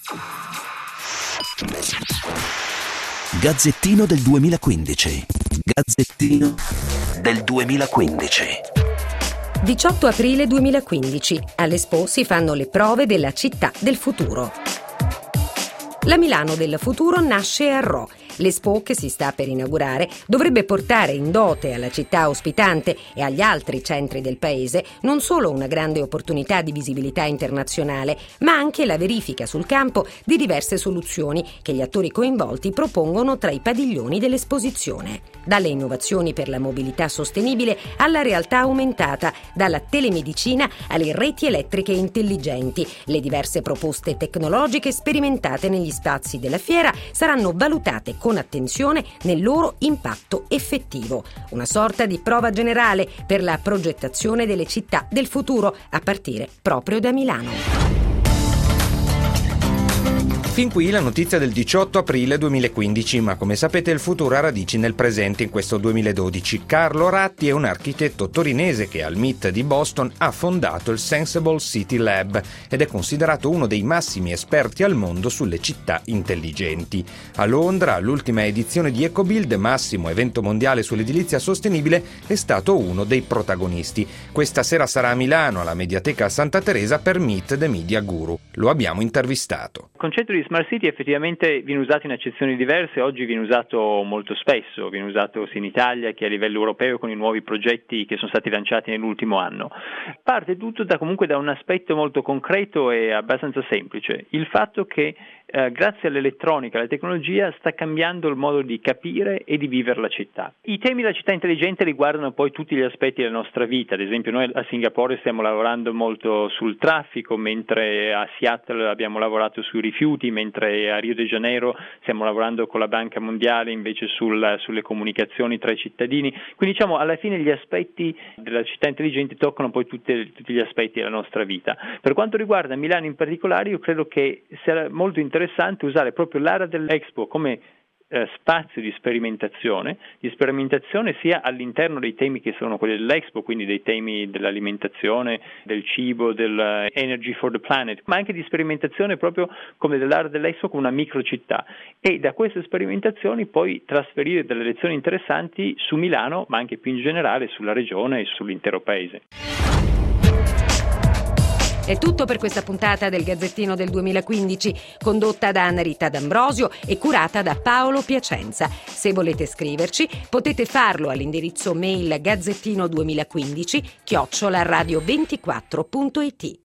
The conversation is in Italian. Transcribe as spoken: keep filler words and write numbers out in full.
Gazzettino del duemilaquindici. Gazzettino del duemilaquindici. diciotto aprile duemilaquindici. All'Expo si fanno le prove della città del futuro. La Milano del futuro nasce a Rho. L'Expo, che si sta per inaugurare, dovrebbe portare in dote alla città ospitante e agli altri centri del paese non solo una grande opportunità di visibilità internazionale, ma anche la verifica sul campo di diverse soluzioni che gli attori coinvolti propongono tra i padiglioni dell'esposizione. Dalle innovazioni per la mobilità sostenibile alla realtà aumentata, dalla telemedicina alle reti elettriche intelligenti, le diverse proposte tecnologiche sperimentate negli spazi della fiera saranno valutate con attenzione nel loro impatto effettivo. Una sorta di prova generale per la progettazione delle città del futuro, a partire proprio da Milano. Fin qui la notizia del diciotto aprile duemilaquindici, ma come sapete il futuro ha radici nel presente in questo duemiladodici. Carlo Ratti è un architetto torinese che al M I T di Boston ha fondato il Sensible City Lab ed è considerato uno dei massimi esperti al mondo sulle città intelligenti. A Londra, all'ultima edizione di EcoBuild, massimo evento mondiale sull'edilizia sostenibile, è stato uno dei protagonisti. Questa sera sarà a Milano, alla Mediateca Santa Teresa, per Meet the Media Guru. Lo abbiamo intervistato. Il concetto di Smart City effettivamente viene usato in accezioni diverse, oggi viene usato molto spesso, viene usato sia in Italia che a livello europeo con i nuovi progetti che sono stati lanciati nell'ultimo anno. Parte tutto da, comunque da un aspetto molto concreto e abbastanza semplice, il fatto che eh, grazie all'elettronica, alla tecnologia sta cambiando il modo di capire e di vivere la città. I temi della città intelligente riguardano poi tutti gli aspetti della nostra vita, ad esempio noi a Singapore stiamo lavorando molto sul traffico, mentre a Seattle abbiamo lavorato sui rifiuti, mentre a Rio de Janeiro stiamo lavorando con la Banca Mondiale invece sul, sulle comunicazioni tra i cittadini. Quindi diciamo alla fine gli aspetti della città intelligente toccano poi tutte, tutti gli aspetti della nostra vita. Per quanto riguarda Milano in particolare, io credo che sia molto interessante usare proprio l'area dell'Expo come Eh, spazio di sperimentazione, di sperimentazione sia all'interno dei temi che sono quelli dell'Expo, quindi dei temi dell'alimentazione, del cibo, del Energy for the Planet, ma anche di sperimentazione proprio come dell'area dell'Expo come una microcittà, e da queste sperimentazioni poi trasferire delle lezioni interessanti su Milano, ma anche più in generale sulla regione e sull'intero paese. È tutto per questa puntata del Gazzettino del duemilaquindici, condotta da Anna Rita D'Ambrosio e curata da Paolo Piacenza. Se volete scriverci, potete farlo all'indirizzo mail gazzettino duemilaquindici chiocciola radio ventiquattro punto it.